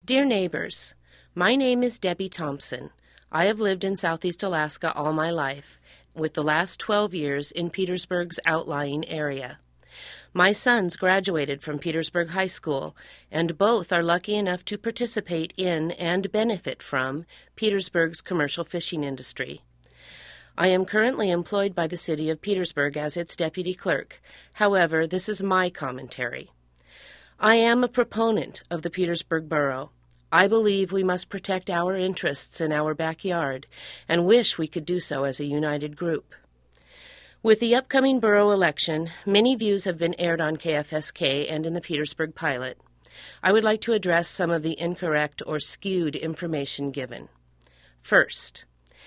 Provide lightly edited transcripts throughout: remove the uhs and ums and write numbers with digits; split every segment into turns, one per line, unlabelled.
Dear neighbors, my name is Debbie Thompson. I have lived in Southeast Alaska all my life, with the last 12 years in Petersburg's outlying area. My sons graduated from Petersburg High School, and both are lucky enough to participate in and benefit from Petersburg's commercial fishing industry. I am currently employed by the city of Petersburg as its deputy clerk. However, this is my commentary. I am a proponent of the Petersburg Borough. I believe we must protect our interests in our backyard and wish we could do so as a united group. With the upcoming borough election, many views have been aired on KFSK and in the Petersburg Pilot. I would like to address some of the incorrect or skewed information given. First,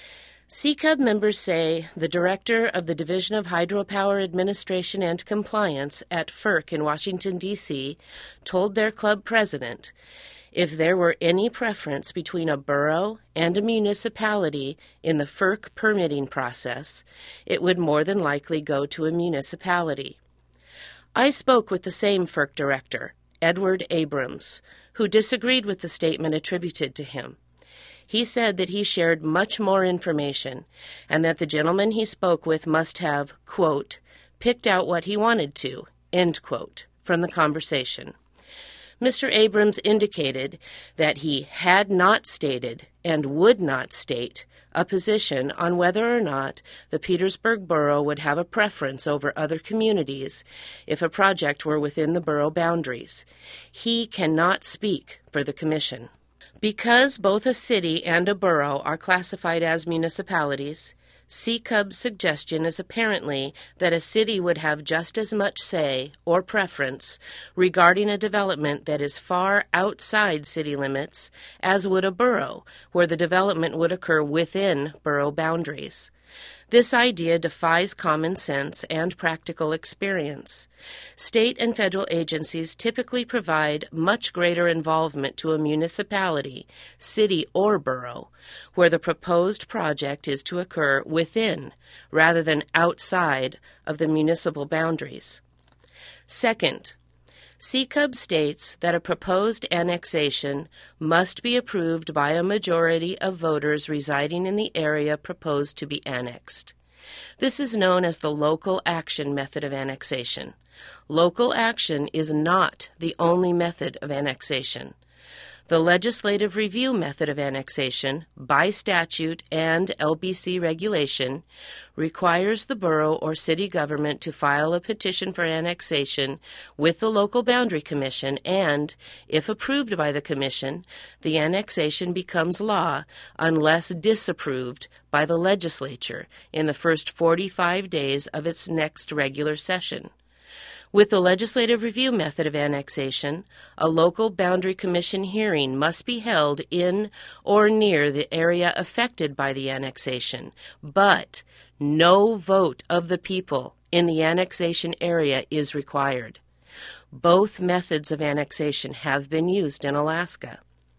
CCUB members say the director of the Division of Hydropower Administration and Compliance at FERC in Washington, D.C., told their club president if there were any preference between a borough and a municipality in the FERC permitting process, it would more than likely go to a municipality. I spoke with the same FERC director, Edward Abrams, who disagreed with the statement attributed to him. He said that he shared much more information and that the gentleman he spoke with must have, quote, picked out what he wanted to, end quote, from the conversation. Mr. Abrams indicated that he had not stated and would not state a position on whether or not the Petersburg Borough would have a preference over other communities if a project were within the borough boundaries. He cannot speak for the commission. Because both a city and a borough are classified as municipalities, CCUB's suggestion is apparently that a city would have just as much say or preference regarding a development that is far outside city limits as would a borough, where the development would occur within borough boundaries. This idea defies common sense and practical experience. State and federal agencies typically provide much greater involvement to a municipality, city, or borough, where the proposed project is to occur within rather than outside of the municipal boundaries. Second, CCUB states that a proposed annexation must be approved by a majority of voters residing in the area proposed to be annexed. This is known as the local action method of annexation. Local action is not the only method of annexation. The legislative review method of annexation, by statute and LBC regulation, requires the borough or city government to file a petition for annexation with the local boundary commission and, if approved by the commission, the annexation becomes law unless disapproved by the legislature in the first 45 days of its next regular session. With the legislative review method of annexation, a local boundary commission hearing must be held in or near the area affected by the annexation, but no vote of the people in the annexation area is required. Both methods of annexation have been used in Alaska.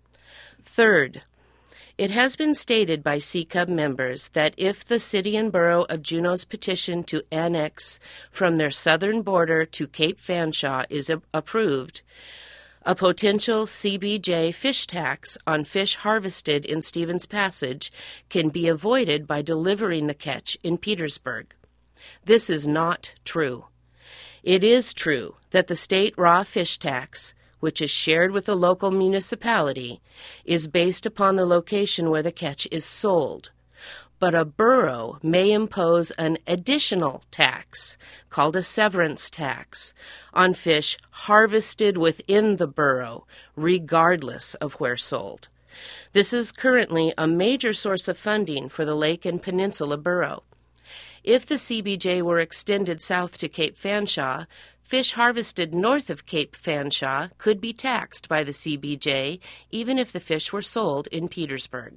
Third, it has been stated by CCUB members that if the city and borough of Juneau's petition to annex from their southern border to Cape Fanshawe is approved, a potential CBJ fish tax on fish harvested in Stevens Passage can be avoided by delivering the catch in Petersburg. This is not true. It is true that the state raw fish tax, which is shared with the local municipality, is based upon the location where the catch is sold. But a borough may impose an additional tax, called a severance tax, on fish harvested within the borough, regardless of where sold. This is currently a major source of funding for the Lake and Peninsula Borough. If the CBJ were extended south to Cape Fanshawe, fish harvested north of Cape Fanshawe could be taxed by the CBJ even if the fish were sold in Petersburg.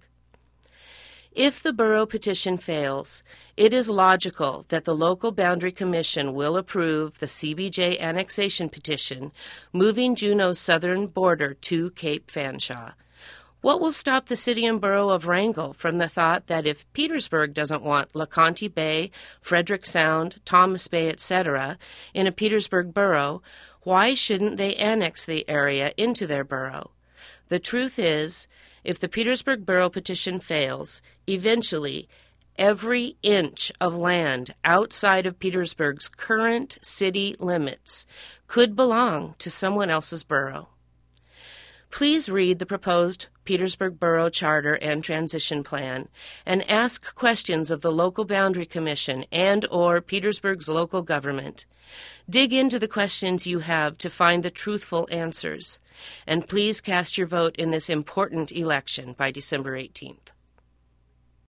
If the borough petition fails, it is logical that the local boundary commission will approve the CBJ annexation petition moving Juneau's southern border to Cape Fanshawe. What will stop the city and borough of Wrangell from the thought that if Petersburg doesn't want LeConte Bay, Frederick Sound, Thomas Bay, etc. in a Petersburg borough, why shouldn't they annex the area into their borough? The truth is, if the Petersburg Borough petition fails, eventually every inch of land outside of Petersburg's current city limits could belong to someone else's borough. Please read the proposed Petersburg Borough Charter and Transition Plan and ask questions of the Local Boundary Commission and/or Petersburg's local government. Dig into the questions you have to find the truthful answers. And please cast your vote in this important election by December 18th.